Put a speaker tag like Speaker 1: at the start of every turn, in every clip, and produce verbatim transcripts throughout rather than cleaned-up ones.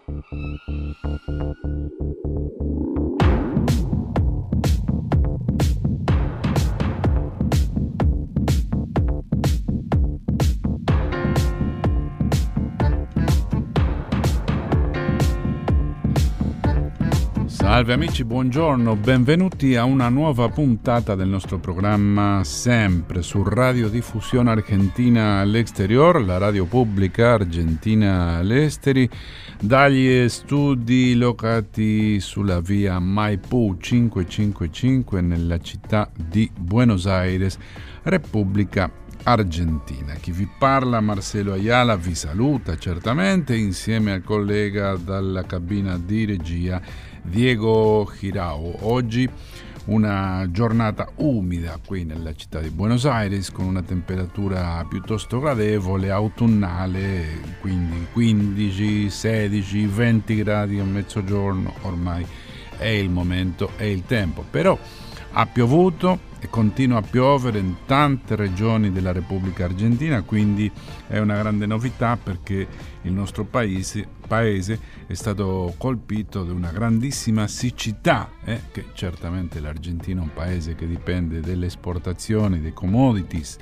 Speaker 1: Salve amici, buongiorno, benvenuti a una nuova puntata del nostro programma, sempre su Radiodiffusione Argentina all'Exterior, la radio pubblica argentina all'esteri, dagli studi locati sulla via Maipú cinquecentocinquantacinque nella città di Buenos Aires, Repubblica Argentina. Chi vi parla, Marcelo Ayala, vi saluta certamente insieme al collega dalla cabina di regia Diego Girao. Oggi una giornata umida qui nella città di Buenos Aires con una temperatura piuttosto gradevole, autunnale, quindi quindici, sedici, venti gradi a mezzogiorno, ormai è il momento, è il tempo. Però ha piovuto e continua a piovere in tante regioni della Repubblica Argentina, quindi è una grande novità perché il nostro paese, paese è stato colpito da una grandissima siccità, eh, che certamente l'Argentina è un paese che dipende delle esportazioni, dei commodities,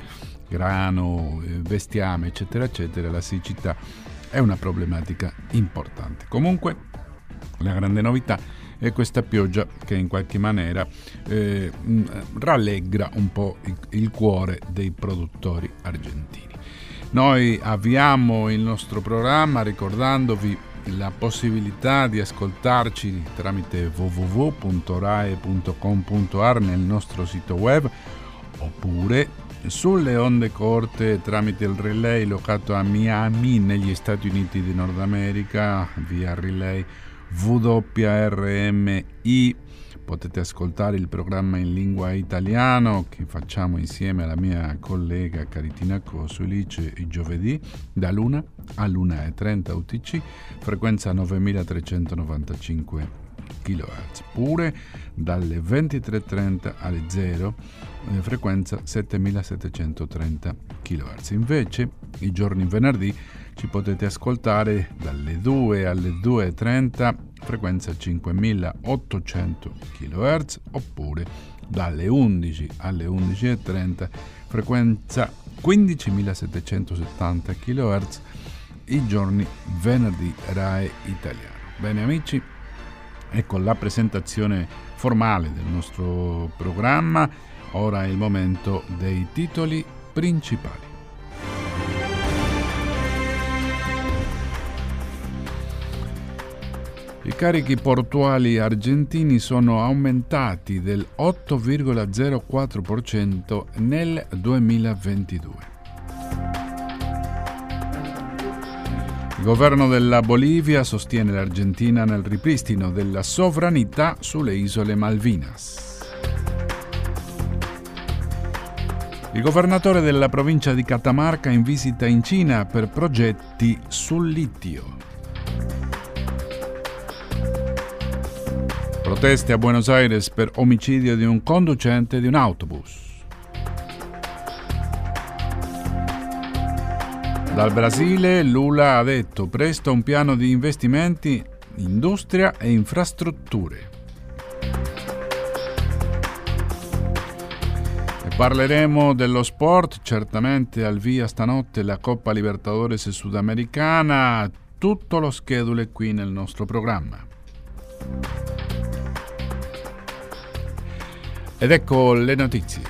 Speaker 1: grano, bestiame, eccetera, eccetera. La siccità è una problematica importante. Comunque, la grande novità è questa pioggia che in qualche maniera eh, rallegra un po' il, il cuore dei produttori argentini. Noi avviamo il nostro programma ricordandovi la possibilità di ascoltarci tramite w w w punto rai punto com punto a r nel nostro sito web, oppure sulle onde corte tramite il relay locato a Miami negli Stati Uniti di Nord America via relay W R M I. Potete ascoltare il programma in lingua italiana che facciamo insieme alla mia collega Caritina Kosulic il giovedì dall'una all'una e trenta U T C, frequenza novemilatrecentonovantacinque chilohertz, pure dalle ventitré e trenta alle zero, eh, frequenza settemilasettecentotrenta chilohertz. Invece i giorni venerdì ci potete ascoltare dalle due alle due e trenta, frequenza cinquemilaottocento chilohertz, oppure dalle undici alle undici e trenta, frequenza quindicimilasettecentosettanta chilohertz, i giorni venerdì Rai Italiano. Bene amici, ecco la presentazione formale del nostro programma. Ora è il momento dei titoli principali. I carichi portuali argentini sono aumentati del otto virgola zero quattro per cento nel duemilaventidue. Il governo della Bolivia sostiene l'Argentina nel ripristino della sovranità sulle isole Malvinas. Il governatore della provincia di Catamarca in visita in Cina per progetti sul litio. Proteste a Buenos Aires per omicidio di un conducente di un autobus. Dal Brasile Lula ha detto presto un piano di investimenti, industria e infrastrutture. E parleremo dello sport, certamente al via stanotte la Coppa Libertadores Sudamericana, tutto lo schedule qui nel nostro programma. Ed ecco le notizie.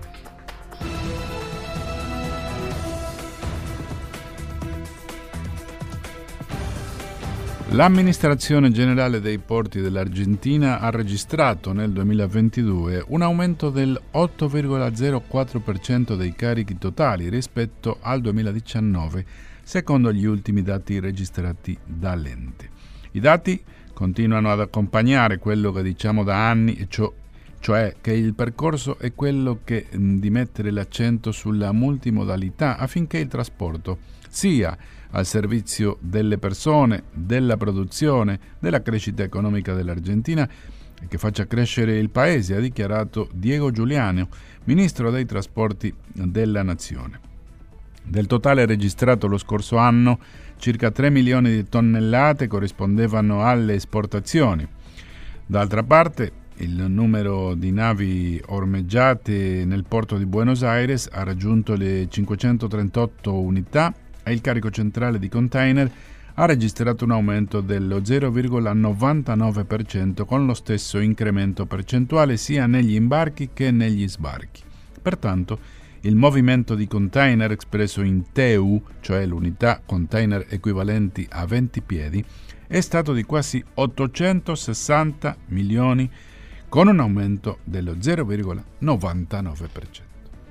Speaker 1: L'amministrazione generale dei porti dell'Argentina ha registrato nel duemilaventidue un aumento del otto virgola zero quattro per cento dei carichi totali rispetto al duemiladiciannove, secondo gli ultimi dati registrati dall'ente. I dati continuano ad accompagnare quello che diciamo da anni, e ciò cioè che il percorso è quello che, di mettere l'accento sulla multimodalità affinché il trasporto sia al servizio delle persone, della produzione, della crescita economica dell'Argentina e che faccia crescere il paese, ha dichiarato Diego Giuliano, ministro dei trasporti della nazione. Del totale registrato lo scorso anno, circa tre milioni di tonnellate corrispondevano alle esportazioni. D'altra parte, il numero di navi ormeggiate nel porto di Buenos Aires ha raggiunto le cinquecentotrentotto unità e il carico centrale di container ha registrato un aumento dello zero virgola novantanove per cento, con lo stesso incremento percentuale sia negli imbarchi che negli sbarchi. Pertanto, il movimento di container espresso in T E U, cioè l'unità container equivalenti a venti piedi, è stato di quasi ottocentosessanta milioni, con un aumento dello zero virgola novantanove per cento.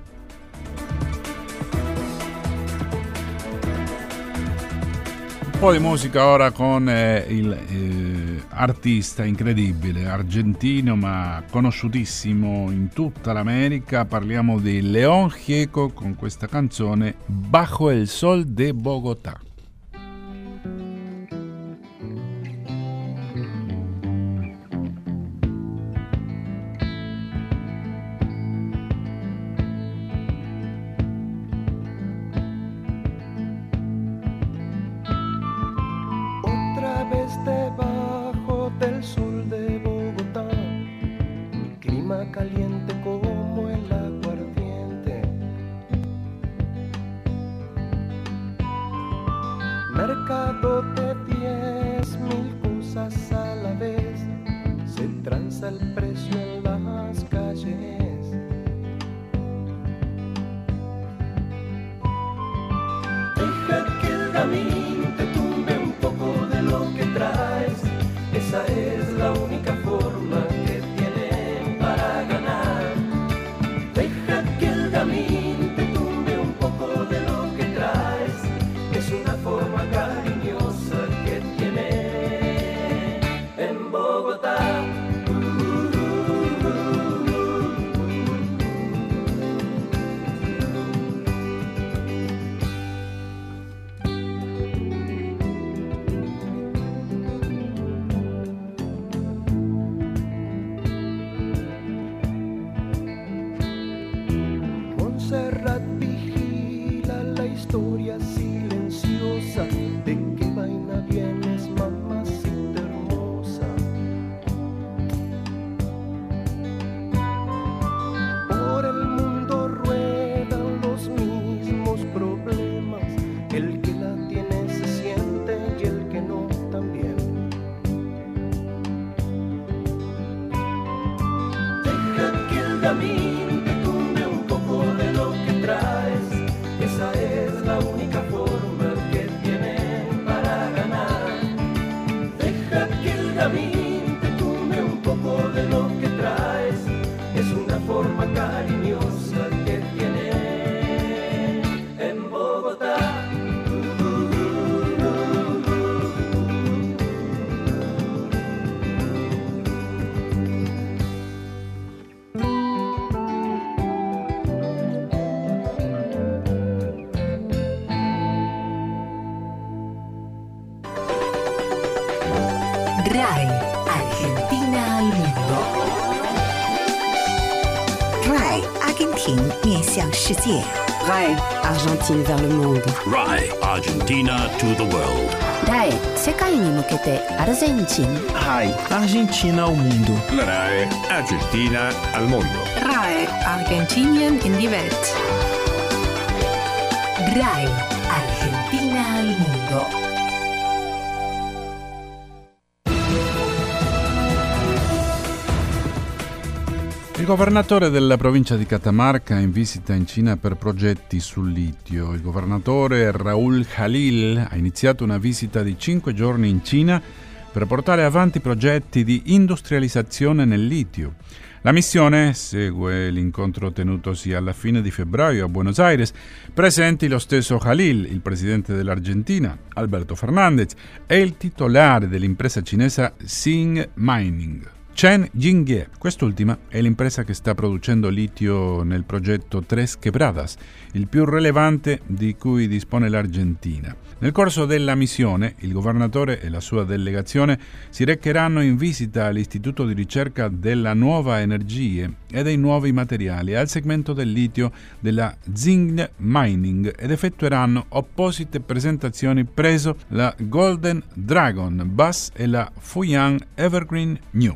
Speaker 1: Un po' di musica ora con eh, il eh, artista incredibile, argentino ma conosciutissimo in tutta l'America. Parliamo di León Gieco con questa canzone Bajo el Sol de Bogotá.
Speaker 2: Caliente como el aguardiente, mercado de diez mil cosas a la vez, se tranza el precio en las calles. Deja que el gamín te tumbe un poco de lo que traes, esa es la única forma que te tumbe un poco de lo que traes, es una forma cariñosa que tiene en Bogotá. Montserrat vigila la historia silenciosa de qué vaina vienes, mamacita hermosa. Por el mundo ruedan los mismos problemas, el que la tiene se siente y el que no también. Deja que el camino esa es la única forma que tienen para ganar. Deja que el gamín te tumbe un poco de lo que traes, es una forma cariñosa que tienen en Bogotá.
Speaker 3: RAI, Argentina al mundo. RAI, Argentina 面向世界。
Speaker 4: RAI, Argentine vers le monde.
Speaker 5: RAI, Argentina to the world.
Speaker 4: RAI, 世界に向けてアルゼンチン。
Speaker 6: RAI, Argentina al mundo.
Speaker 5: La RAI, Argentina al mundo.
Speaker 7: RAI, Argentinien in die Welt.
Speaker 3: RAI, Argentina al mundo.
Speaker 1: Il governatore della provincia di Catamarca è in visita in Cina per progetti sul litio. Il governatore Raúl Jalil ha iniziato una visita di cinque giorni in Cina per portare avanti progetti di industrializzazione nel litio. La missione segue l'incontro tenutosi alla fine di febbraio a Buenos Aires, presenti lo stesso Jalil, il presidente dell'Argentina, Alberto Fernández, e il titolare dell'impresa cinese Xing Mining. Chen Yingye. Quest'ultima è l'impresa che sta producendo litio nel progetto Tres Quebradas, il più rilevante di cui dispone l'Argentina. Nel corso della missione, il governatore e la sua delegazione si recheranno in visita all'Istituto di ricerca della nuova energia e dei nuovi materiali al segmento del litio della Xing Mining ed effettueranno apposite presentazioni presso la Golden Dragon Bus e la Fuyang Evergreen New.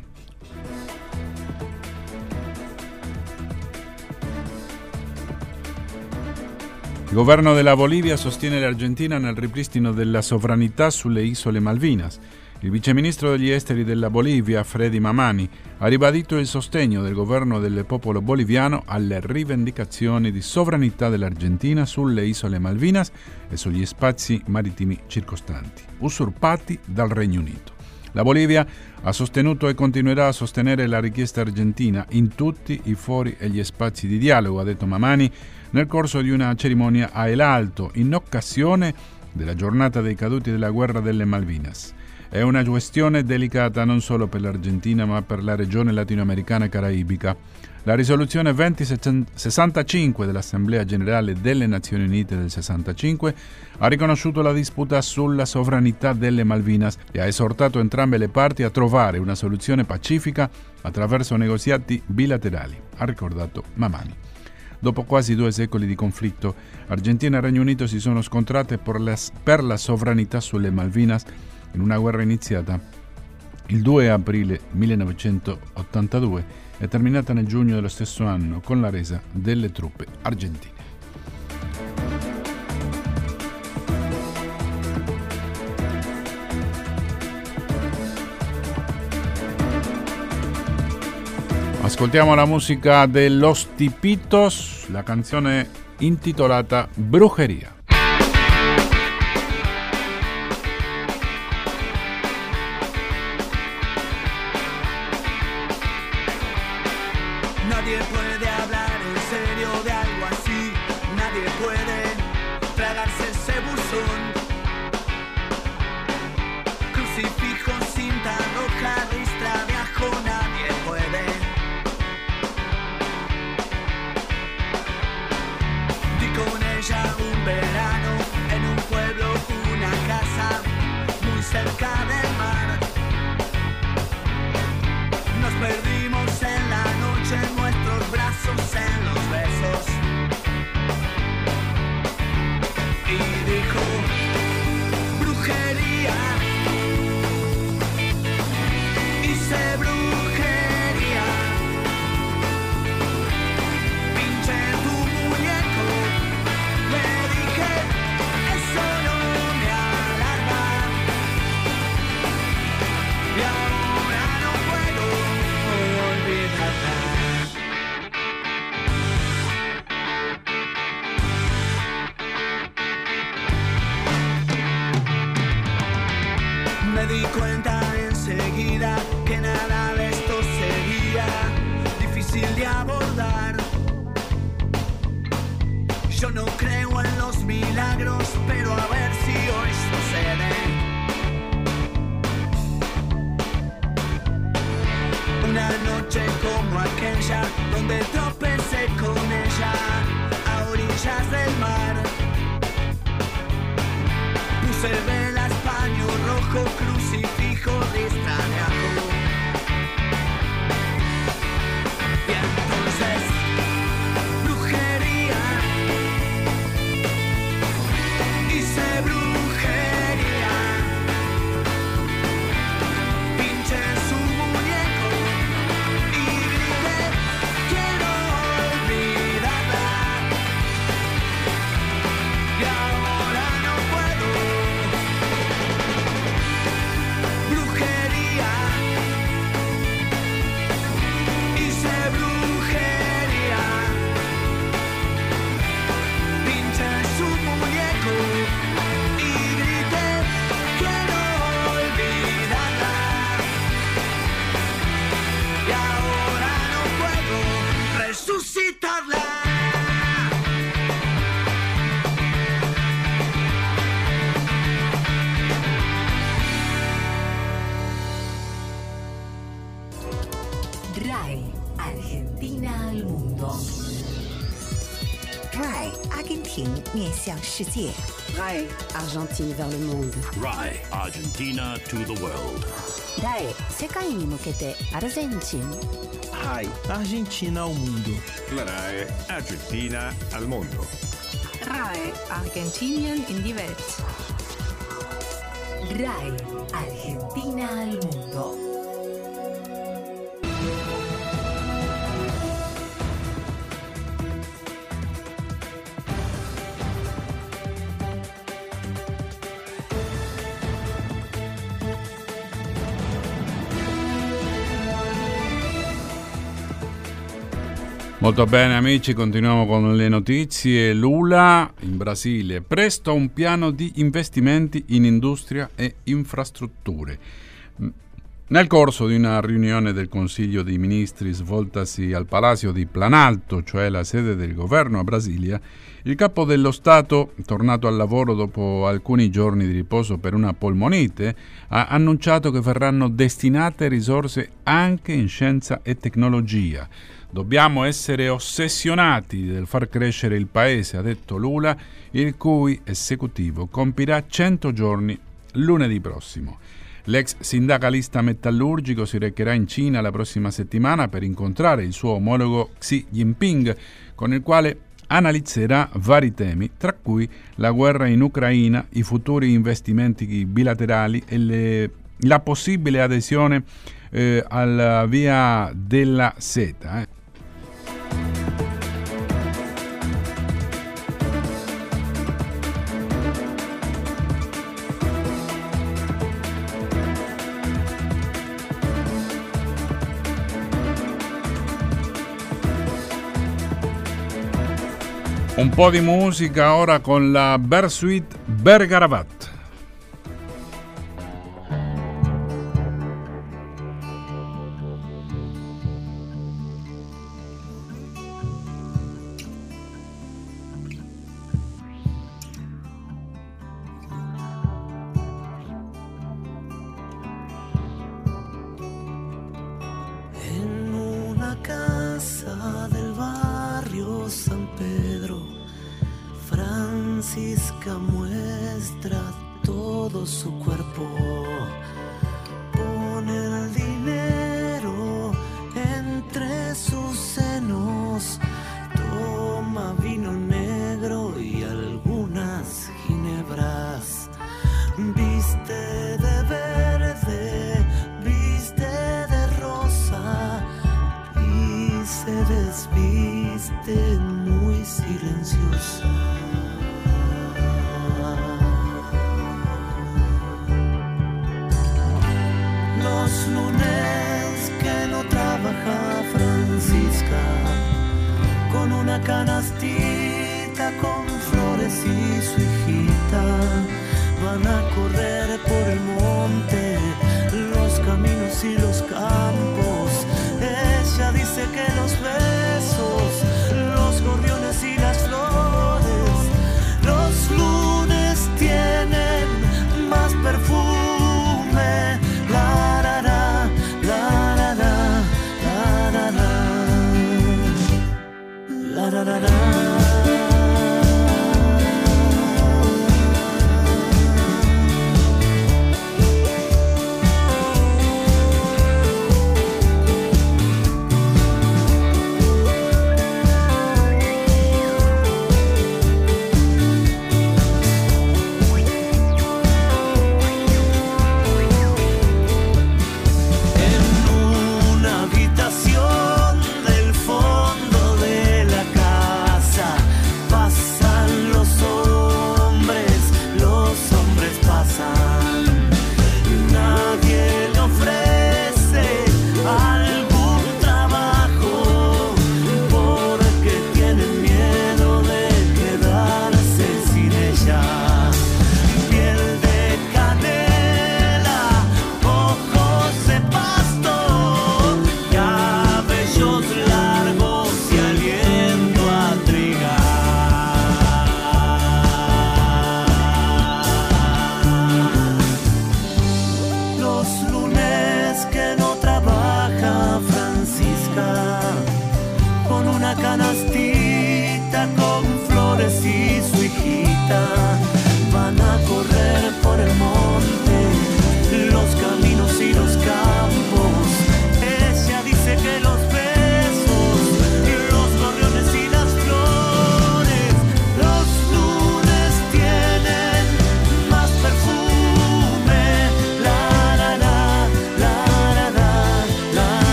Speaker 1: Il governo della Bolivia sostiene l'Argentina nel ripristino della sovranità sulle isole Malvinas. Il viceministro degli esteri della Bolivia, Freddy Mamani, ha ribadito il sostegno del governo del popolo boliviano alle rivendicazioni di sovranità dell'Argentina sulle isole Malvinas e sugli spazi marittimi circostanti, usurpati dal Regno Unito. La Bolivia ha sostenuto e continuerà a sostenere la richiesta argentina in tutti i fori e gli spazi di dialogo, ha detto Mamani, nel corso di una cerimonia a El Alto in occasione della giornata dei caduti della guerra delle Malvinas. È una questione delicata non solo per l'Argentina ma per la regione latinoamericana e caraibica. La risoluzione venti sessantacinque dell'Assemblea Generale delle Nazioni Unite del sessantacinque ha riconosciuto la disputa sulla sovranità delle Malvinas e ha esortato entrambe le parti a trovare una soluzione pacifica attraverso negoziati bilaterali, ha ricordato Mamani. Dopo quasi due secoli di conflitto, Argentina e Regno Unito si sono scontrate per la, per la sovranità sulle Malvinas in una guerra iniziata il due aprile millenovecentottantadue e terminata nel giugno dello stesso anno con la resa delle truppe argentine. Ascoltiamo la musica de Los Tipitos, la canzone intitolata Brujería.
Speaker 8: Nadie puede hablar en serio de algo así, nadie puede tragarse ese buzón. Crucifijo, cinta roja, ristra de ajo, nadie puede. Di con ella un verano en un pueblo, una casa muy cerca del mar. Nos perdimos en la noche, nuestros brazos en los besos. Y dijo, brujería. Hice brujería. Pinché tu muñeco. Le dije, eso no me alarma. Y ahora no puedo olvidarla. Me di cuenta enseguida que nada de esto sería difícil de abordar. Yo no creo en los milagros, pero a ver si hoy sucede. Una noche como aquella, donde tropecé con ella a orillas del mar. Puse velas, paño rojo, crucifijo, ristra de ajo. Y entonces, brujería. Hice brujería. Pinché su muñeco y grité, quiero olvidarla. Y ahora no puedo
Speaker 3: RAI Argentina al mundo. RAI 阿根廷面向世界。
Speaker 4: RAI Argentine vers le monde.
Speaker 5: Rai Argentina to the world.
Speaker 4: ライ 世界に向けてアルゼンチン。
Speaker 6: RAI Argentina ao mundo.
Speaker 5: La Rai Argentina al mondo.
Speaker 7: RAI Argentinien in die Welt.
Speaker 3: RAI Argentina al mundo.
Speaker 1: Molto bene amici, continuiamo con le notizie. Lula in Brasile, presto un piano di investimenti in industria e infrastrutture. Nel corso di una riunione del Consiglio dei Ministri svoltasi al Palacio di Planalto, cioè la sede del governo a Brasilia, il capo dello Stato, tornato al lavoro dopo alcuni giorni di riposo per una polmonite, ha annunciato che verranno destinate risorse anche in scienza e tecnologia. Dobbiamo essere ossessionati nel far crescere il paese, ha detto Lula, il cui esecutivo compirà cento giorni lunedì prossimo. L'ex sindacalista metallurgico si recherà in Cina la prossima settimana per incontrare il suo omologo Xi Jinping, con il quale analizzerà vari temi, tra cui la guerra in Ucraina, i futuri investimenti bilaterali e le, la possibile adesione eh, alla via della seta. Eh. Un po' di musica ora con la Bersuit Bergarabat.
Speaker 8: En una casa del barrio San Pedro, Francisca muestra todo su cuerpo, pone el dinero entre sus senos, toma vino negro y algunas ginebras, viste de verde, viste de rosa y se desviste muy silenciosa. Los lunes que no trabaja Francisca, con una canastita con flores y su hijita, van a correr por el monte, los caminos y los campos. Ella dice que los besos, los gorriones y las flores, los lunes tienen más perfume. La la la, la la la, la la la, la la la la.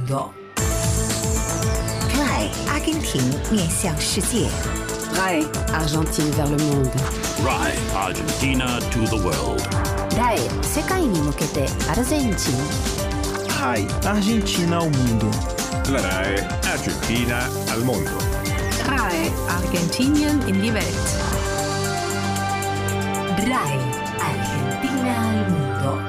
Speaker 3: mundo. Rai 阿根廷面向世界。
Speaker 4: Rai Argentine vers le monde.
Speaker 5: Rai Argentina to the world.
Speaker 4: Rai 世界に向けてアルゼンチン。
Speaker 6: Rai Argentina ao mundo.
Speaker 5: La RAI Argentina al mondo.
Speaker 7: Rai Argentinien in die Welt.
Speaker 3: Rai Argentina al mundo.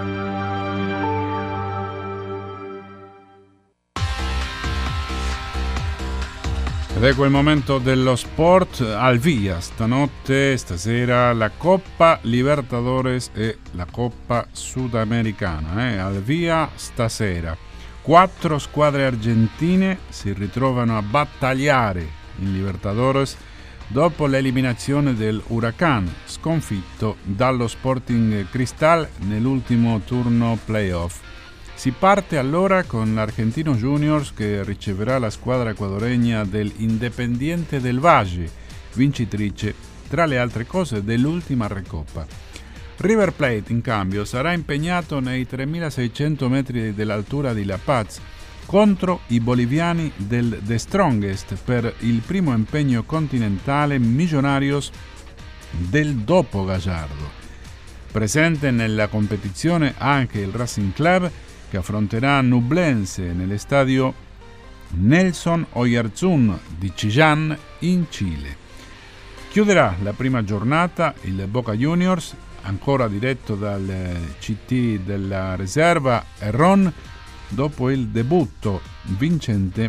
Speaker 1: Ed ecco il momento dello sport. Al via stanotte, stasera, la Coppa Libertadores e la Coppa Sudamericana. Eh? Al via stasera. Quattro squadre argentine si ritrovano a battagliare in Libertadores dopo l'eliminazione del Huracán, sconfitto dallo Sporting Cristal nell'ultimo turno playoff. Si parte allora con l'Argentino Juniors che riceverà la squadra ecuadoregna del Independiente del Valle, vincitrice, tra le altre cose, dell'ultima Recoppa. River Plate, in cambio, sarà impegnato nei tremilaseicento metri dell'altura di La Paz contro i boliviani del The Strongest per il primo impegno continentale Millonarios del dopo Gallardo. Presente nella competizione anche il Racing Club, che affronterà Nublense nell'estadio Nelson Oyarzún di Chillán in Cile. Chiuderà la prima giornata il Boca Juniors, ancora diretto dal C T della riserva Herrón, dopo il debutto vincente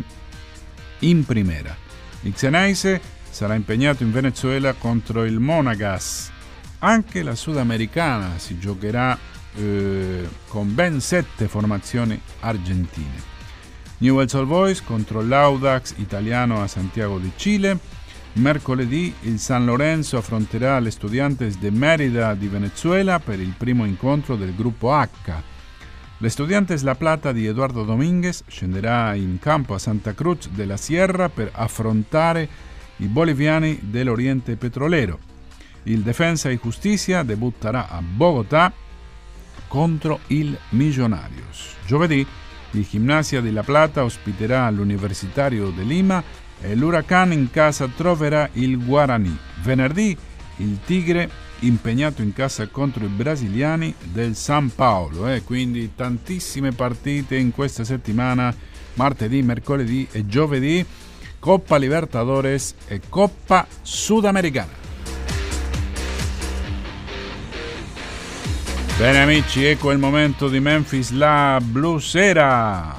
Speaker 1: in primera. Il Xeneize sarà impegnato in Venezuela contro il Monagas. Anche la Sudamericana si giocherà Eh, con ben sette formazioni argentine. Newell's Old Boys contro l'Audax italiano a Santiago de Chile. Mercoledì il San Lorenzo affronterà l'Estudiantes de Mérida di Venezuela per il primo incontro del gruppo H. L'Estudiantes La Plata di Eduardo Domínguez scenderà in campo a Santa Cruz de la Sierra per affrontare i boliviani dell'Oriente Petrolero. Il Defensa y Justicia debutterà a Bogotà contro il Millonarios. Giovedì il Gimnasia di La Plata ospiterà l'Universitario de Lima e l'Huracán in casa troverà il Guaraní. Venerdì il Tigre impegnato in casa contro i brasiliani del San Paolo. Eh? Quindi tantissime partite in questa settimana, martedì, mercoledì e giovedì, Coppa Libertadores e Coppa Sudamericana. Bene amici, ecco il momento di Memphis La Blusera.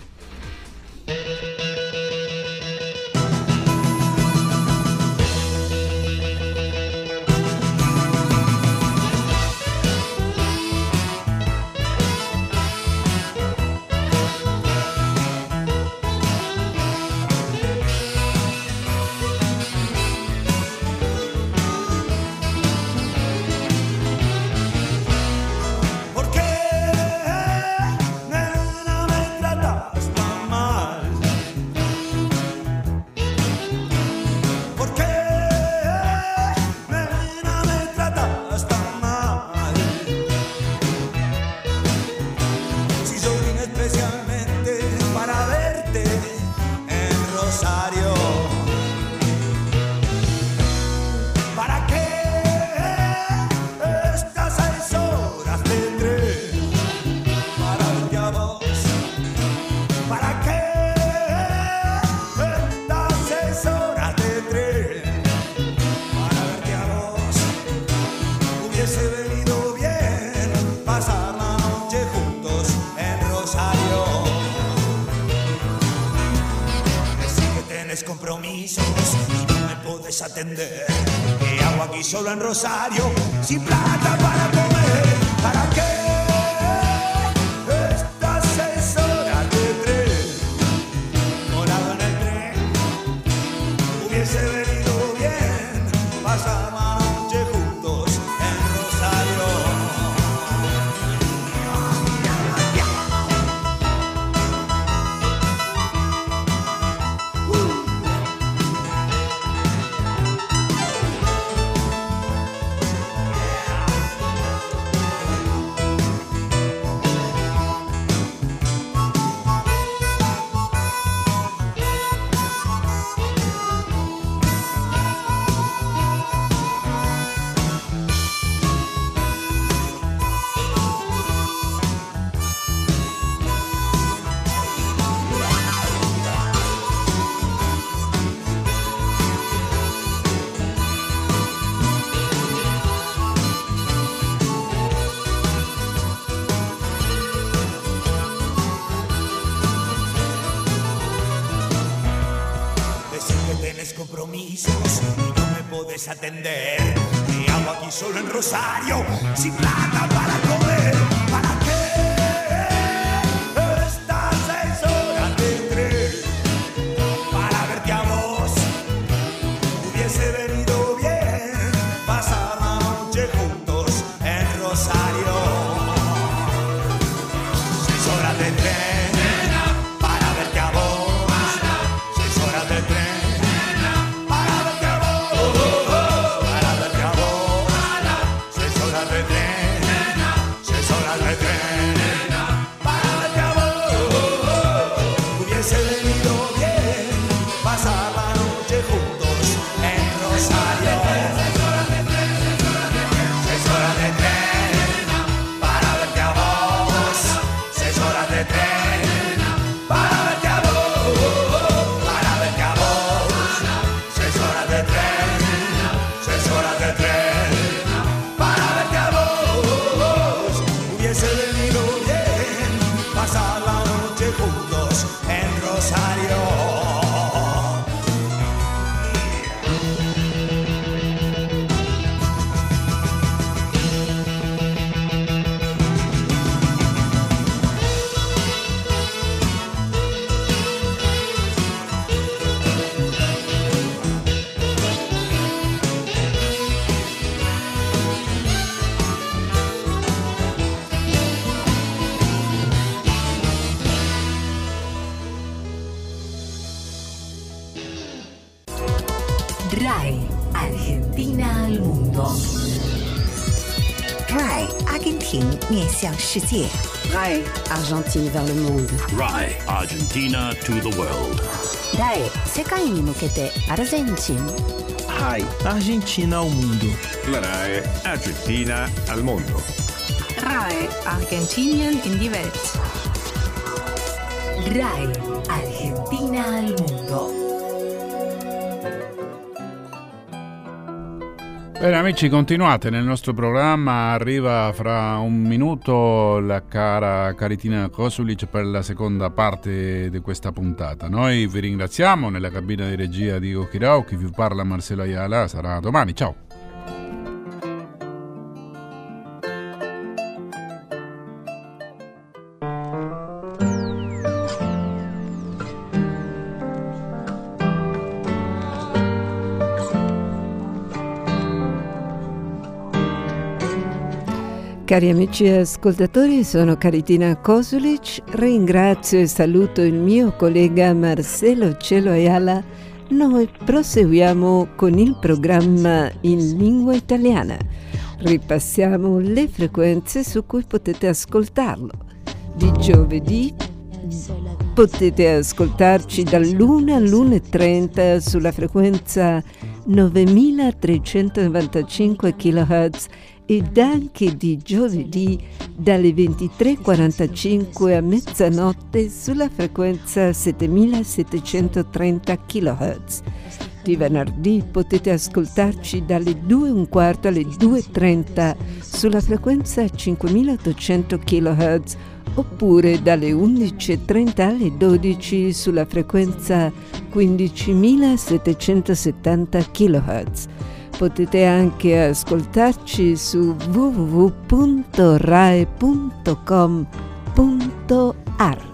Speaker 8: Atender, que hago aquí solo en Rosario, sin plata para comer, ¿para qué? Estas seis horas de tren, colado en el tren, hubiese venido bien, pasar la noche juntos en Rosario. tienes compromisos y no me podés atender. ¿Qué hago aquí solo en Rosario, sin plata para comer? ¿Para qué estas seis horas de tren? Para verte a vos, hubiese venido bien pasar la noche juntos en Rosario. Seis horas de tren para verte a vos. Seis horas de tren para verte a vos. Para verte a vos. Seis horas de tren. Seis horas de tren para verte a vos. Hubiese venido bien pasar la noche juntos en Rosario. Seis horas de tren. Seis horas de tren para verte a vos. Seis horas de tren para verte a vos. Para verte a vos. Seis horas de tren. Seis horas de tren para verte a vos. Hubiese venido bien pasar la noche juntos en Rosario.
Speaker 3: RAI Argentina al mundo. RAI 阿根廷面向世界。
Speaker 4: RAI Argentine vers le monde.
Speaker 5: RAI Argentina to the world.
Speaker 4: RAI 世界に向けてアルゼンチン。
Speaker 6: RAI Argentina ao mundo.
Speaker 5: La RAI Argentina al mondo.
Speaker 7: RAI Argentinien in die Welt.
Speaker 3: RAI Argentina al mundo.
Speaker 1: Bene amici, continuate nel nostro programma, arriva fra un minuto la cara Caritina Kosulic per la seconda parte di questa puntata. Noi vi ringraziamo, nella cabina di regia di Okirao, chi vi parla Marcelo Ayala, sarà domani, ciao!
Speaker 9: Cari amici ascoltatori, sono Caritina Kosulic, ringrazio e saluto il mio collega Marcelo Cielo Ayala. Noi proseguiamo con il programma in lingua italiana. Ripassiamo le frequenze su cui potete ascoltarlo. Di giovedì potete ascoltarci dall'una all'una e trenta sulla frequenza novemilatrecentonovantacinque chilohertz ed anche di giovedì dalle ventitré e quarantacinque a mezzanotte sulla frequenza settemilasettecentotrenta chilohertz. Di venerdì potete ascoltarci dalle due e un quarto alle due e trenta sulla frequenza cinquemilaottocento chilohertz oppure dalle undici e trenta alle dodici sulla frequenza quindicimilasettecentosettanta chilohertz. Potete anche ascoltarci su w w w punto rai punto com punto a r.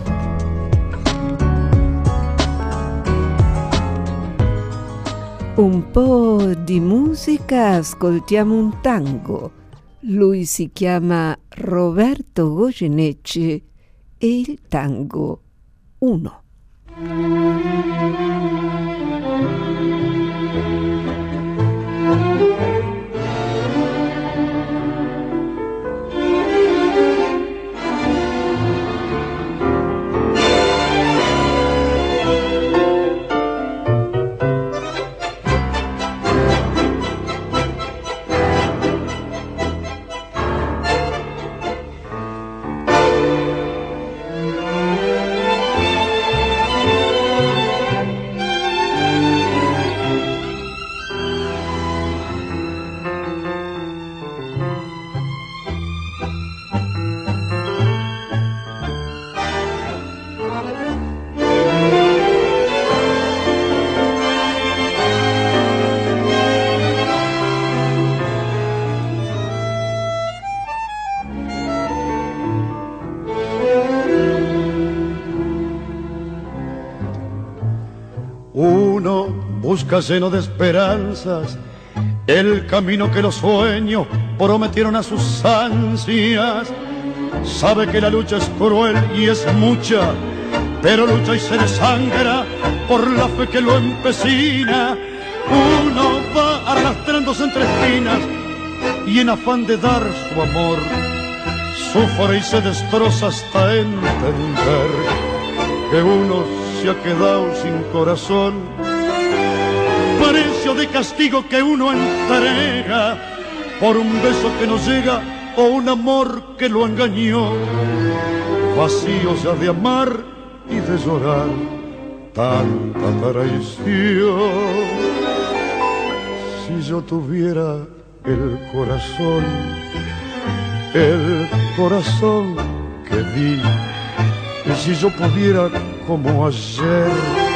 Speaker 9: Un po' di musica, ascoltiamo un tango. Lui si chiama Roberto Goyeneche e il tango uno.
Speaker 10: Uno busca lleno de esperanzas el camino que los sueños prometieron a sus ansias. Sabe que la lucha es cruel y es mucha, pero lucha y se desangra por la fe que lo empecina. Uno va arrastrándose entre espinas y en afán de dar su amor sufre y se destroza hasta entender que uno se ha quedado sin corazón. Precio de castigo que uno entrega por un beso que no llega o un amor que lo engañó. Vacío ya de amar y de llorar tanta traición. Si yo tuviera el corazón, el corazón que di, y si yo pudiera como ayer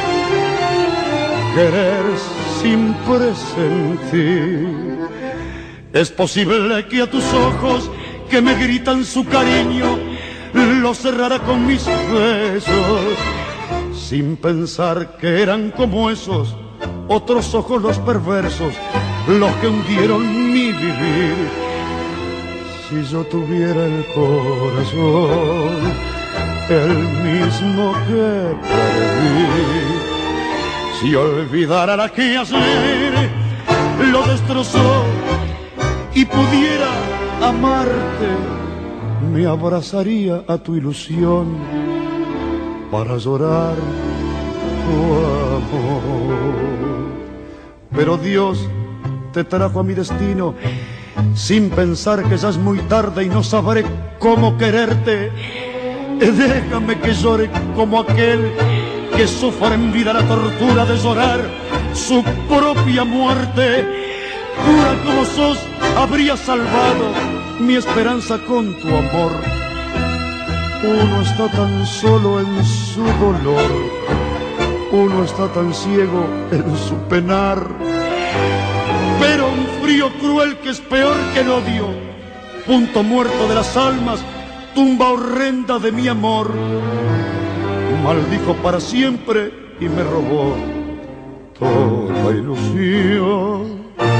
Speaker 10: querer sin presentir, es posible que a tus ojos que me gritan su cariño los cerrara con mis besos, sin pensar que eran como esos otros ojos los perversos, los que hundieron mi vivir. Si yo tuviera el corazón, el mismo que perdí, si olvidara la que ayer lo destrozó y pudiera amarte, me abrazaría a tu ilusión para llorar tu amor. Pero Dios te trajo a mi destino sin pensar que ya es muy tarde y no sabré cómo quererte. Déjame que llore como aquel que sufre en vida la tortura de llorar su propia muerte. Pura como sos, habría salvado mi esperanza con tu amor. Uno está tan solo en su dolor, uno está tan ciego en su penar, pero un frío cruel que es peor que el odio, punto muerto de las almas, tumba horrenda de mi amor, maldijo para siempre y me robó toda ilusión.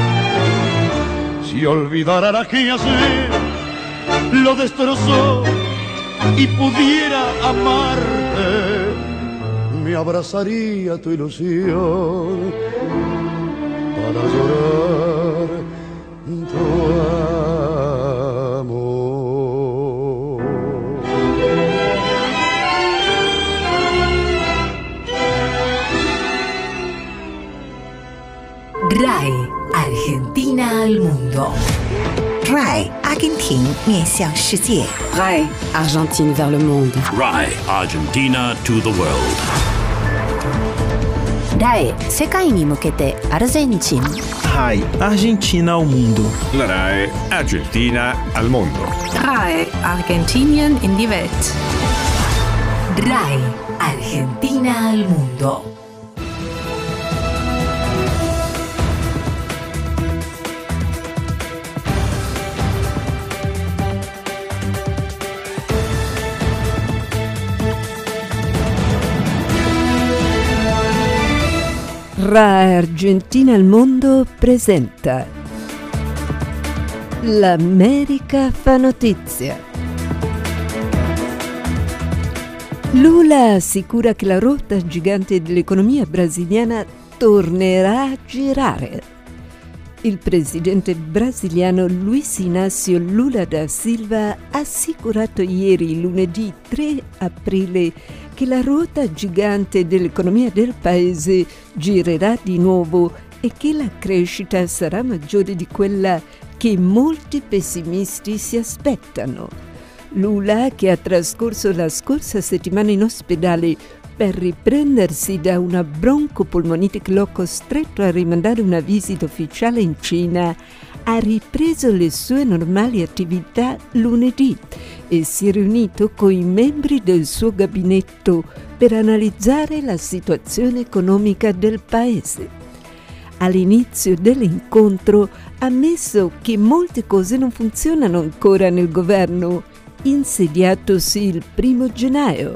Speaker 10: Si olvidara la que ayer lo destrozó y pudiera amarte, me abrazaría tu ilusión para llorar tu amor.
Speaker 3: R A E Argentina al mundo. R A E Argentina 面向世界。
Speaker 4: R A E Argentine vers le monde.
Speaker 5: R A E Argentina to the world.
Speaker 4: R A E 世界に向けてアルゼンチン。
Speaker 6: R A E Argentina ao mundo.
Speaker 5: La R A E Argentina al mondo.
Speaker 7: R A E Argentinien in die Welt.
Speaker 3: R A E Argentina al mundo.
Speaker 9: R A E Argentina al mondo presenta L'America fa notizia. Lula assicura che la rotta gigante dell'economia brasiliana tornerà a girare. Il presidente brasiliano Luiz Inácio Lula da Silva ha assicurato ieri, lunedì tre aprile, che la ruota gigante dell'economia del paese girerà di nuovo e che la crescita sarà maggiore di quella che molti pessimisti si aspettano. Lula, che ha trascorso la scorsa settimana in ospedale per riprendersi da una broncopolmonite che l'ha costretto a rimandare una visita ufficiale in Cina, ha ripreso le sue normali attività lunedì e si è riunito con i membri del suo gabinetto per analizzare la situazione economica del paese. All'inizio dell'incontro ha ammesso che molte cose non funzionano ancora nel governo, insediatosi il primo gennaio,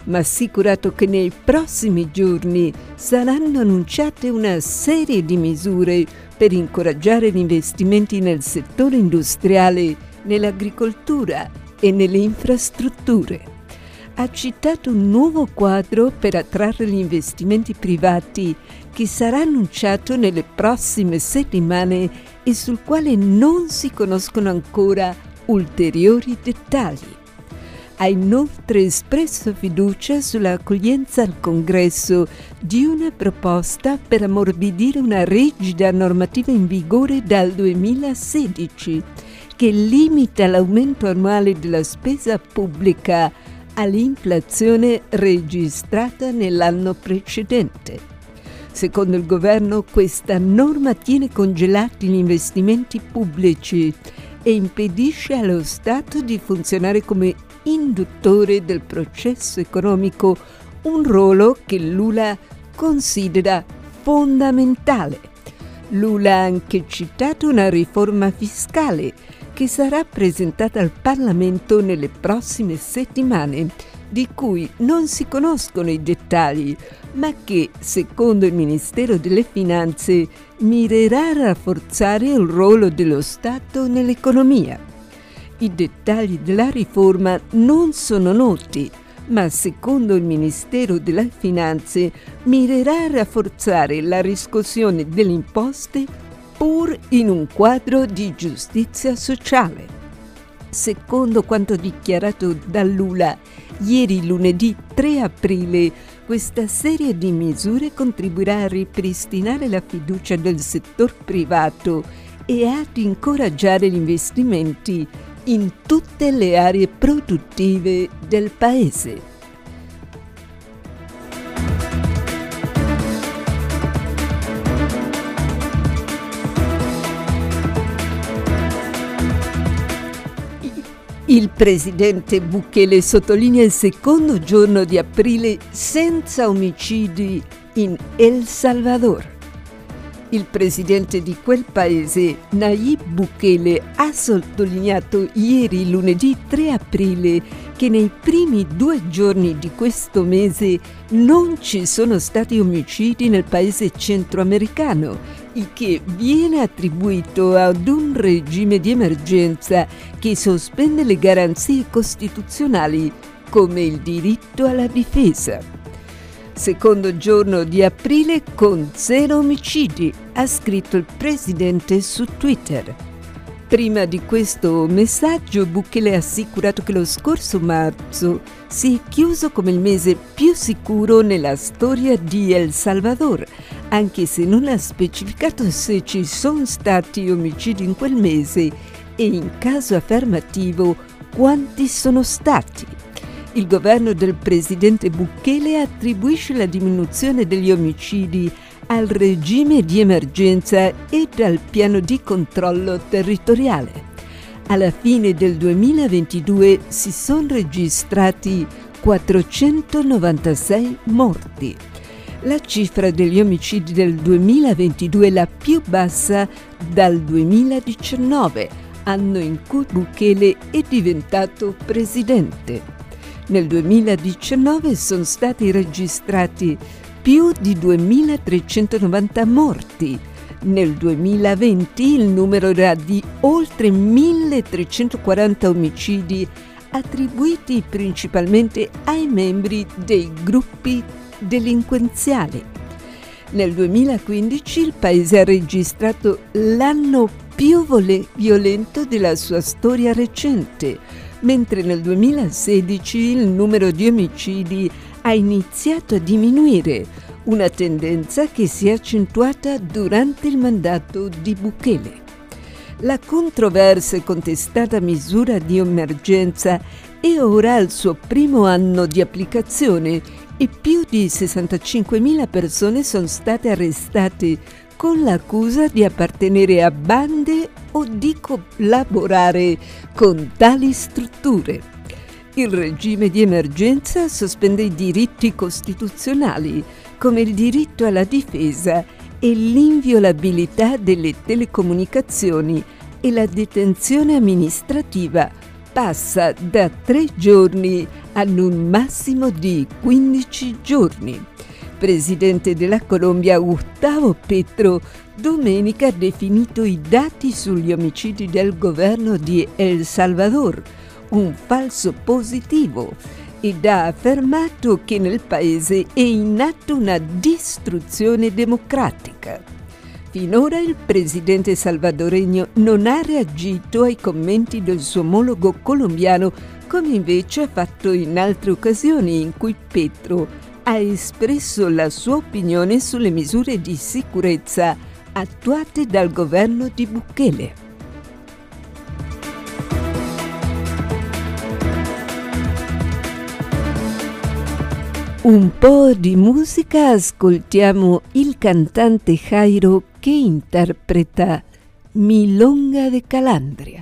Speaker 9: ma ha assicurato che nei prossimi giorni saranno annunciate una serie di misure per incoraggiare gli investimenti nel settore industriale, nell'agricoltura e nelle infrastrutture. Ha citato un nuovo quadro per attrarre gli investimenti privati che sarà annunciato nelle prossime settimane e sul quale non si conoscono ancora ulteriori dettagli. Ha inoltre espresso fiducia sull'accoglienza al Congresso di una proposta per ammorbidire una rigida normativa in vigore dal duemilasedici che limita l'aumento annuale della spesa pubblica all'inflazione registrata nell'anno precedente. Secondo il governo, questa norma tiene congelati gli investimenti pubblici e impedisce allo Stato di funzionare come induttore del processo economico, un ruolo che Lula considera fondamentale. Lula ha anche citato una riforma fiscale che sarà presentata al Parlamento nelle prossime settimane, di cui non si conoscono i dettagli, ma che, secondo il Ministero delle Finanze, mirerà a rafforzare il ruolo dello Stato nell'economia. I dettagli della riforma non sono noti, ma secondo il Ministero delle Finanze mirerà a rafforzare la riscossione delle imposte pur in un quadro di giustizia sociale. Secondo quanto dichiarato da Lula ieri lunedì tre aprile, questa serie di misure contribuirà a ripristinare la fiducia del settore privato e ad incoraggiare gli investimenti in tutte le aree produttive del Paese. Il presidente Bukele sottolinea il secondo giorno di aprile senza omicidi in El Salvador. Il presidente di quel paese, Nayib Bukele, ha sottolineato ieri lunedì tre aprile che nei primi due giorni di questo mese non ci sono stati omicidi nel paese centroamericano, il che viene attribuito ad un regime di emergenza che sospende le garanzie costituzionali come il diritto alla difesa. Secondo giorno di aprile con zero omicidi, ha scritto il presidente su Twitter. Prima di questo messaggio, Bukele ha assicurato che lo scorso marzo si è chiuso come il mese più sicuro nella storia di El Salvador, anche se non ha specificato se ci sono stati omicidi in quel mese e, in caso affermativo, quanti sono stati. Il governo del presidente Bukele attribuisce la diminuzione degli omicidi al regime di emergenza e al piano di controllo territoriale. Alla fine del duemilaventidue si sono registrati quattrocentonovantasei morti. La cifra degli omicidi del duemilaventidue è la più bassa dal duemiladiciannove, anno in cui Bukele è diventato presidente. Nel duemiladiciannove sono stati registrati più di duemilatrecentonovanta morti. Nel duemilaventi il numero era di oltre milletrecentoquaranta omicidi attribuiti principalmente ai membri dei gruppi delinquenziali. Nel duemilaquindici il paese ha registrato l'anno più violento della sua storia recente, mentre nel duemilasedici il numero di omicidi ha iniziato a diminuire, una tendenza che si è accentuata durante il mandato di Bukele. La controversa e contestata misura di emergenza è ora al suo primo anno di applicazione e più di sessantacinquemila persone sono state arrestate con l'accusa di appartenere a bande o di collaborare con tali strutture. Il regime di emergenza sospende i diritti costituzionali, come il diritto alla difesa e l'inviolabilità delle telecomunicazioni e la detenzione amministrativa passa da tre giorni ad un massimo di quindici giorni. Presidente della Colombia Gustavo Petro domenica ha definito i dati sugli omicidi del governo di El Salvador un falso positivo ed ha affermato che nel paese è in atto una distruzione democratica. Finora il presidente salvadoregno non ha reagito ai commenti del suo omologo colombiano, come invece ha fatto in altre occasioni in cui Petro ha espresso la sua opinione sulle misure di sicurezza attuate dal governo di Bukele. Un po' di musica, ascoltiamo il cantante Jairo che interpreta Milonga de Calandria.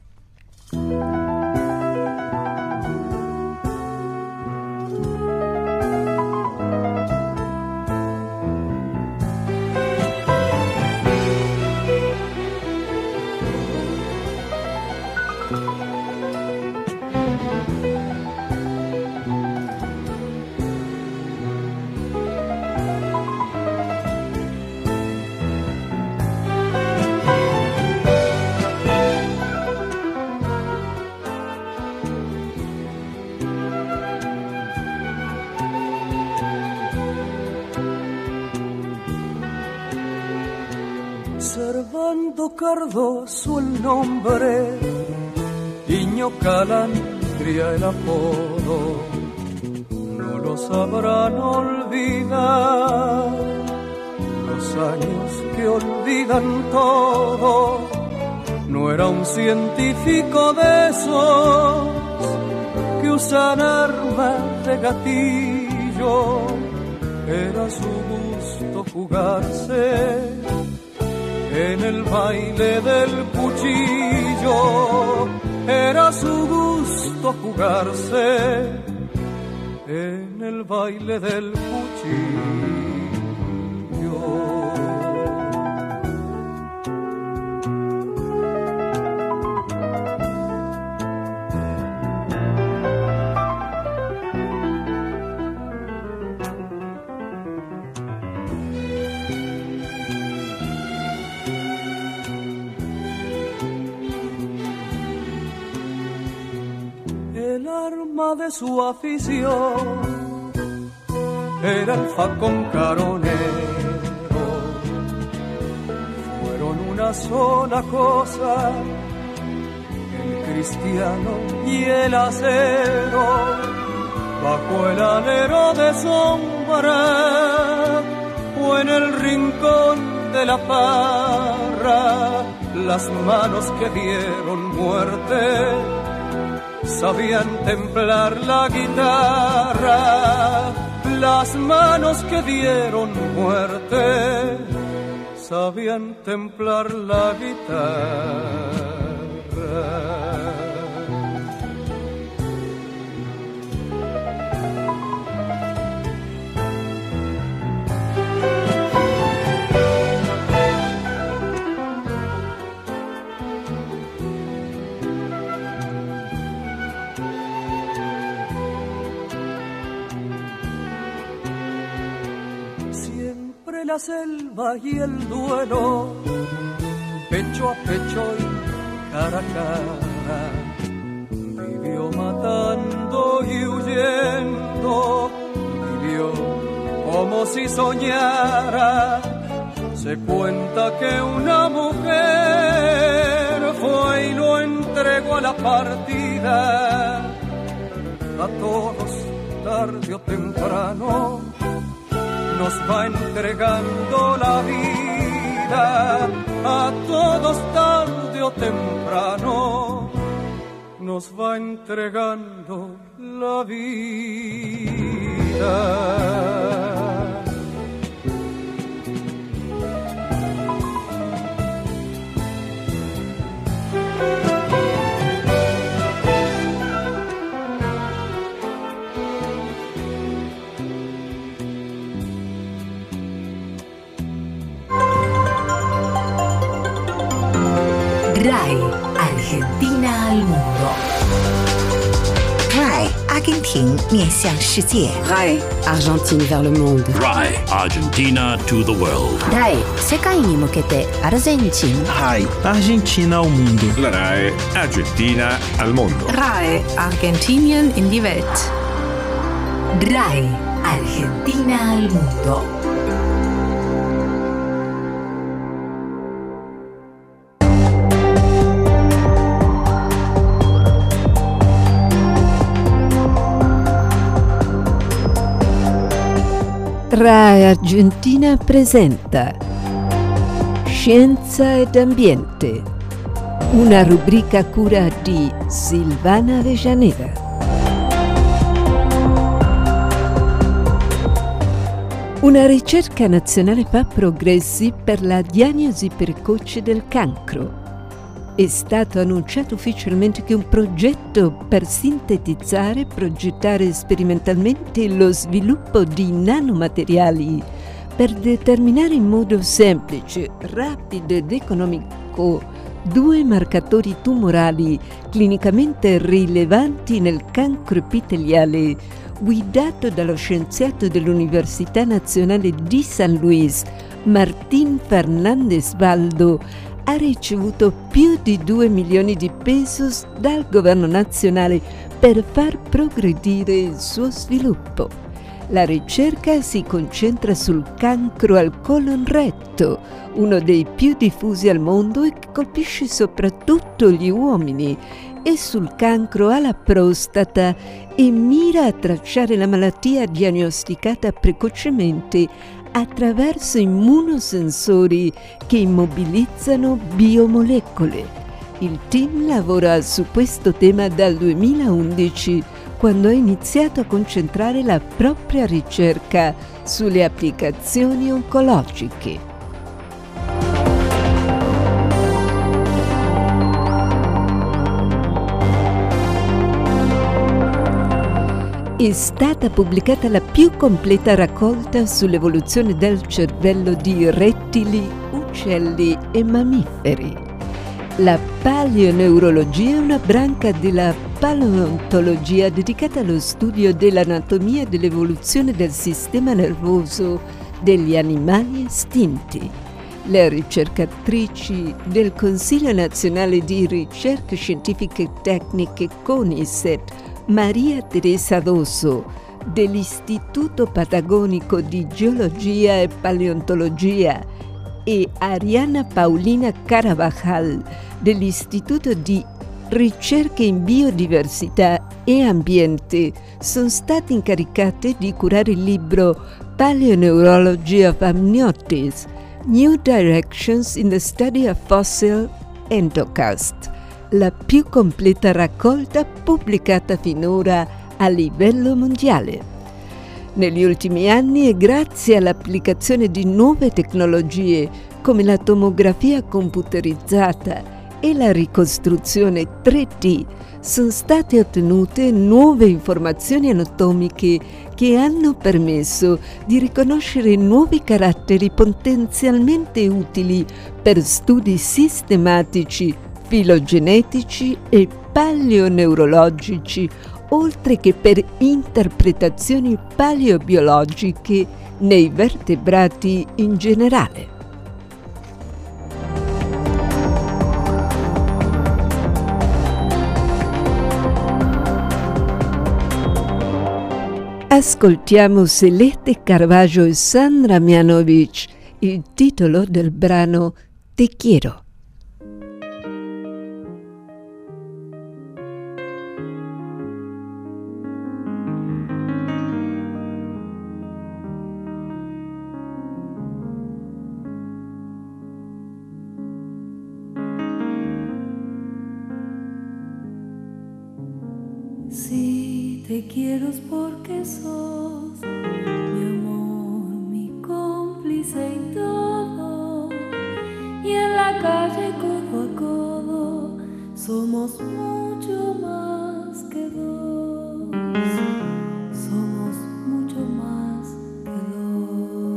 Speaker 2: Servando Cardoso el nombre, Niño Calandria el apodo, no lo sabrán olvidar, los años que olvidan todo, no era un científico de esos que usan armas de gatillo, era su gusto jugarse en el baile del cuchillo, era su gusto jugarse en el baile del cuchillo. De su afición era el facón caronero, fueron una sola cosa, el cristiano y el acero, bajo el alero de sombra o en el rincón de la parra, las manos que dieron muerte sabían templar la guitarra, las manos que dieron muerte sabían templar la guitarra. La selva y el duelo, pecho a pecho y cara a cara, vivió matando y huyendo, vivió como si soñara. Se cuenta que una mujer fue y lo entregó a la partida, a todos tarde o temprano nos va entregando la vida, a todos tarde o temprano nos va entregando la vida.
Speaker 3: RAI Argentina al mundo. RAI 阿根廷面向世界。
Speaker 4: RAI Argentine vers le monde.
Speaker 5: RAI Argentina to the world.
Speaker 4: RAI 世界に向けてアルゼンチン。
Speaker 6: RAI Argentina al mundo.
Speaker 5: La RAI Argentina al mondo.
Speaker 7: RAI Argentinien in die Welt.
Speaker 3: RAI Argentina al mundo.
Speaker 9: RAI Argentina presenta Scienza ed Ambiente, una rubrica a cura di Silvana Avellaneda. Una ricerca nazionale fa progressi per la diagnosi precoce del cancro. È stato annunciato ufficialmente che un progetto per sintetizzare e progettare sperimentalmente lo sviluppo di nanomateriali per determinare in modo semplice, rapido ed economico due marcatori tumorali clinicamente rilevanti nel cancro epiteliale, guidato dallo scienziato dell'Università Nazionale di San Luis, Martín Fernández Baldo, ha ricevuto più di due milioni di pesos dal governo nazionale per far progredire il suo sviluppo. La ricerca si concentra sul cancro al colon retto, uno dei più diffusi al mondo e che colpisce soprattutto gli uomini, e sul cancro alla prostata e mira a tracciare la malattia diagnosticata precocemente attraverso immunosensori che immobilizzano biomolecole. Il team lavora su questo tema dal duemilaundici, quando ha iniziato a concentrare la propria ricerca sulle applicazioni oncologiche. È stata pubblicata la più completa raccolta sull'evoluzione del cervello di rettili, uccelli e mammiferi. La paleoneurologia è una branca della paleontologia dedicata allo studio dell'anatomia e dell'evoluzione del sistema nervoso degli animali estinti. Le ricercatrici del Consiglio Nazionale di Ricerche Scientifiche e Tecniche CONICET, Maria Teresa Dosso, dell'Istituto Patagonico di Geologia e Paleontologia, e Ariana Paulina Carabajal, dell'Istituto di Ricerche in Biodiversità e Ambiente, sono state incaricate di curare il libro Paleoneurology of Amniotis, New Directions in the Study of Fossil Endocast, la più completa raccolta pubblicata finora a livello mondiale. Negli ultimi anni e grazie all'applicazione di nuove tecnologie come la tomografia computerizzata e la ricostruzione tre D, sono state ottenute nuove informazioni anatomiche che hanno permesso di riconoscere nuovi caratteri potenzialmente utili per studi sistematici, filogenetici e paleoneurologici, oltre che per interpretazioni paleobiologiche nei vertebrati in generale. Ascoltiamo Celeste Carballo e Sandra Mianovic, il titolo del brano Te quiero.
Speaker 11: Si te quiero es porque sos mi amor, mi cómplice y todo. Y en la calle codo a codo somos mucho más que dos. Somos mucho más que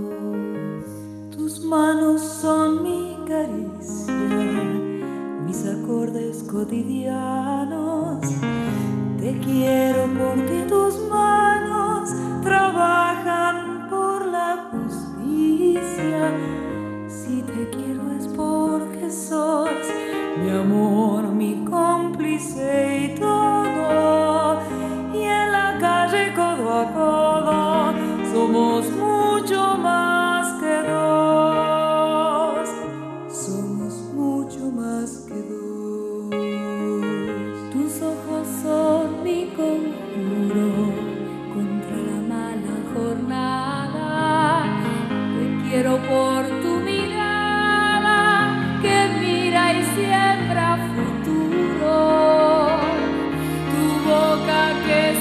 Speaker 11: dos. Tus manos son mi caricia, mis acordes cotidianos. Te quiero porque tus manos trabajan por la justicia. Si te quiero es porque sos mi amor, mi cómplice y todo. Y en la calle codo a codo somos mucho más que dos. Somos mucho más que dos. Tus ojos son mi conjuro contra la mala jornada. Te quiero por tu mirada que mira y siembra futuro. Tu boca que es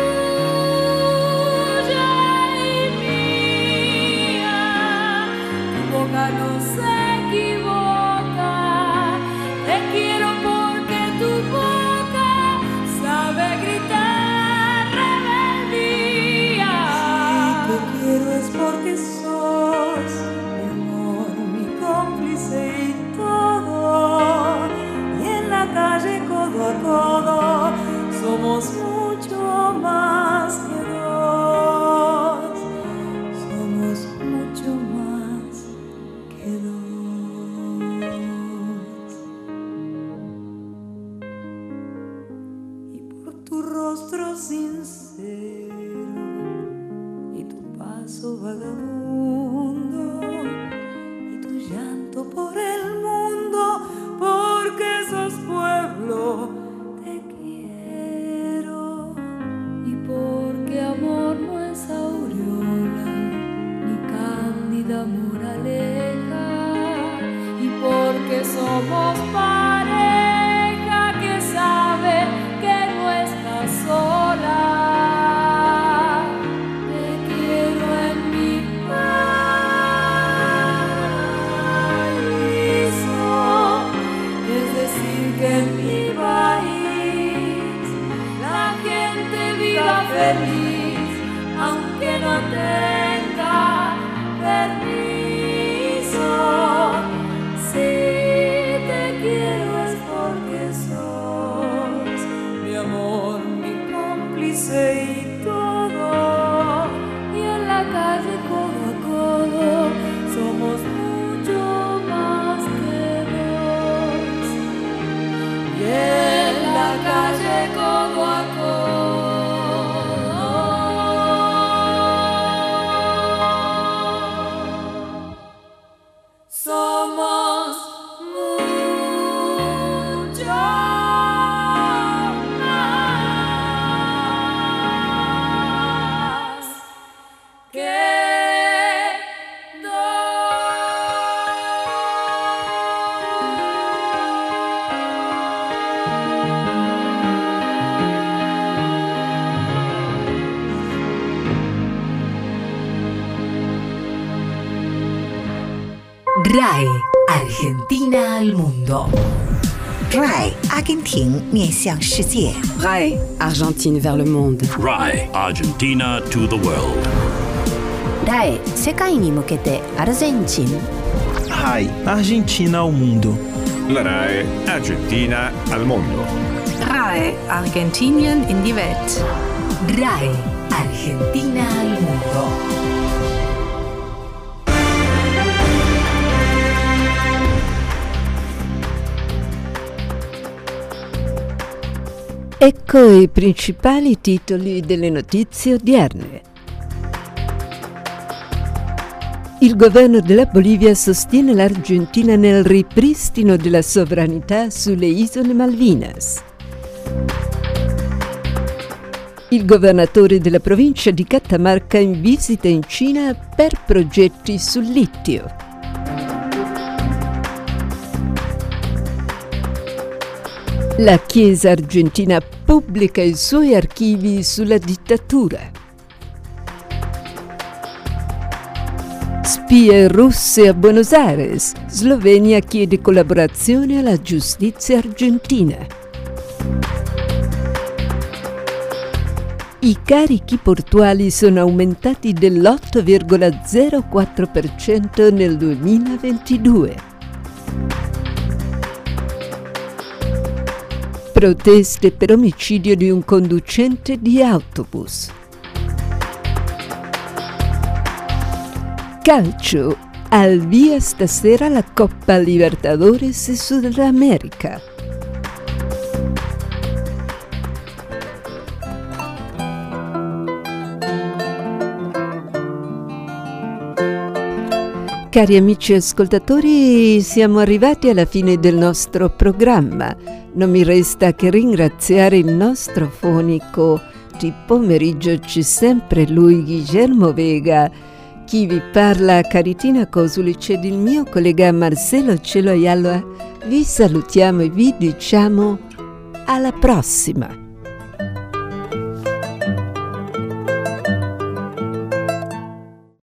Speaker 11: tuya y mía. Tu boca no se equivoca. Te quiero porque tu boca sabe gritar rebeldía. Si te quiero es porque sos mi amor, mi cómplice y todo. Y en la calle codo a codo somos mucho más que dos. Somos mucho más que dos. Y por tu rostro sincero y tu paso vagabundo y tu llanto por el mundo, porque sos pueblo, te quiero. Y porque amor no es aureola ni cándida moraleja. Y porque somos pareja que sabe que no estás sola. Te quiero en mi paraíso, es decir que en mi país la gente viva feliz, aunque no tenga permiso. Si te quiero es porque sos mi amor, mi cómplice y todo. Y en la calle codo a codo somos mucho más que dos. Y en la calle codo a codo somos mucho más que
Speaker 3: R A E Argentina al mundo. R A E 阿根廷面向世界。
Speaker 4: R A E Argentine vers le monde.
Speaker 5: R A E Argentina to the world.
Speaker 4: R A E 世界に向けてアルゼンチン。
Speaker 6: R A E Argentina ao mundo.
Speaker 5: La R A E Argentina al mondo.
Speaker 7: R A E Argentinien in die Welt.
Speaker 3: R A E Argentina al mundo.
Speaker 9: Ecco i principali titoli delle notizie odierne. Il governo della Bolivia sostiene l'Argentina nel ripristino della sovranità sulle isole Malvinas. Il governatore della provincia di Catamarca in visita in Cina per progetti sul litio. La Chiesa argentina pubblica i suoi archivi sulla dittatura. Spie russe a Buenos Aires. Slovenia chiede collaborazione alla giustizia argentina. I carichi portuali sono aumentati dell'otto virgola zero quattro per cento nel duemilaventidue. Proteste per omicidio di un conducente di autobus. Calcio, al via stasera la Coppa Libertadores Sudamerica. Cari amici ascoltatori, siamo arrivati alla fine del nostro programma. Non mi resta che ringraziare il nostro fonico. Di pomeriggio c'è sempre lui, Guillermo Vega. Chi vi parla, Caritina Cosulic, ed il mio collega Marcelo Cielo Ayala. Vi salutiamo e vi diciamo alla prossima.